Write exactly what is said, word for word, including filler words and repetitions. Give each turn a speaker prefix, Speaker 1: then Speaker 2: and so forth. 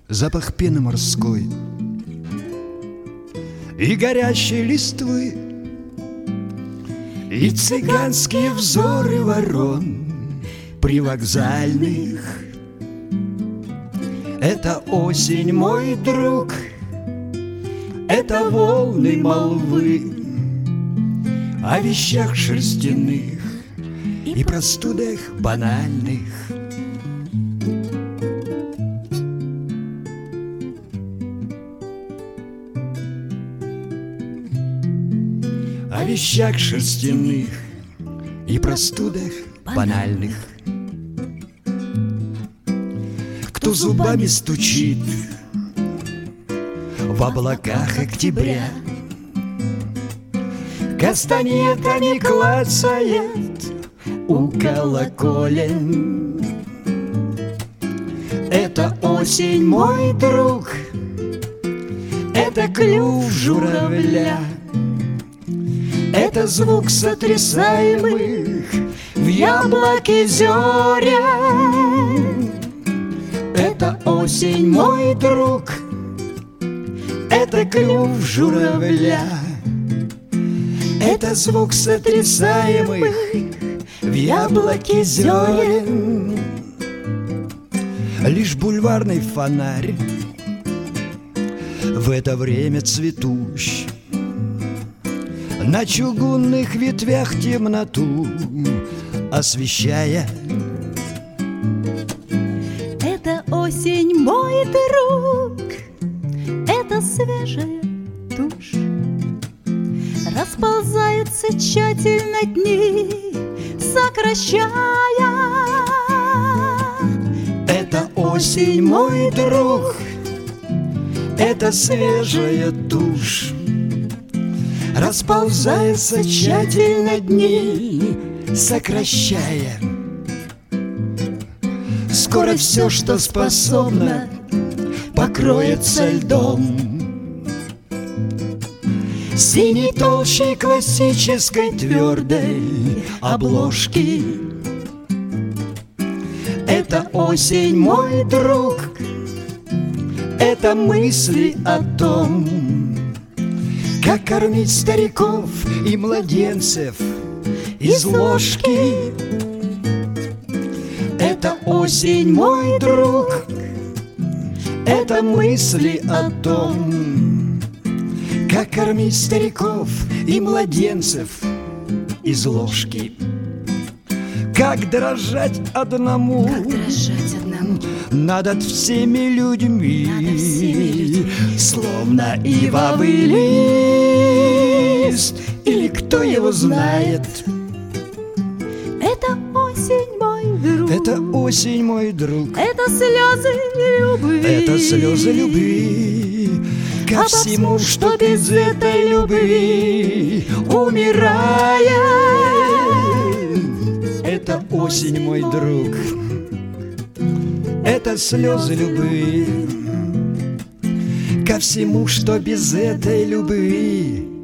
Speaker 1: запах пены морской и горящей листвы, и цыганские взоры ворон привокзальных. Это осень, мой друг, это волны молвы о вещах шерстяных и простудах банальных. О вещах шерстяных и простудах банальных. Кто зубами стучит в облаках октября, кастаньета не клацает у колоколен. Это осень, мой друг, это клюв журавля, это звук сотрясаемых в яблоке зерен. Это осень, мой друг, это клюв журавля, это звук сотрясаемых в яблоке зерен. Лишь бульварный фонарь в это время цветущ, на чугунных ветвях темноту освещая.
Speaker 2: Это осень, мой друг, это свежая тушь, расползаются тщательно дни, сокращая.
Speaker 1: Это осень, мой друг, это свежая тушь, расползается тщательно дни, сокращая. Скоро все, что способно, покроется льдом, синей толщей классической твердой обложки. Это осень, мой друг, это мысли о том, как кормить стариков и младенцев из ложки. Это осень, мой друг, это мысли о том, как кормить стариков и младенцев из ложки. Как дрожать одному,
Speaker 2: Как дрожать одному
Speaker 1: над всеми людьми,
Speaker 2: Над всеми людьми.
Speaker 1: словно ивовый лист, или кто его знает.
Speaker 2: Это осень, мой друг,
Speaker 1: Это осень, мой друг,
Speaker 2: это слезы любви,
Speaker 1: это слезы любви ко
Speaker 2: обо
Speaker 1: всему,
Speaker 2: всем,
Speaker 1: что без этой любви умирает. Это осень, мой друг, это слезы любви ко всему, что без этой любви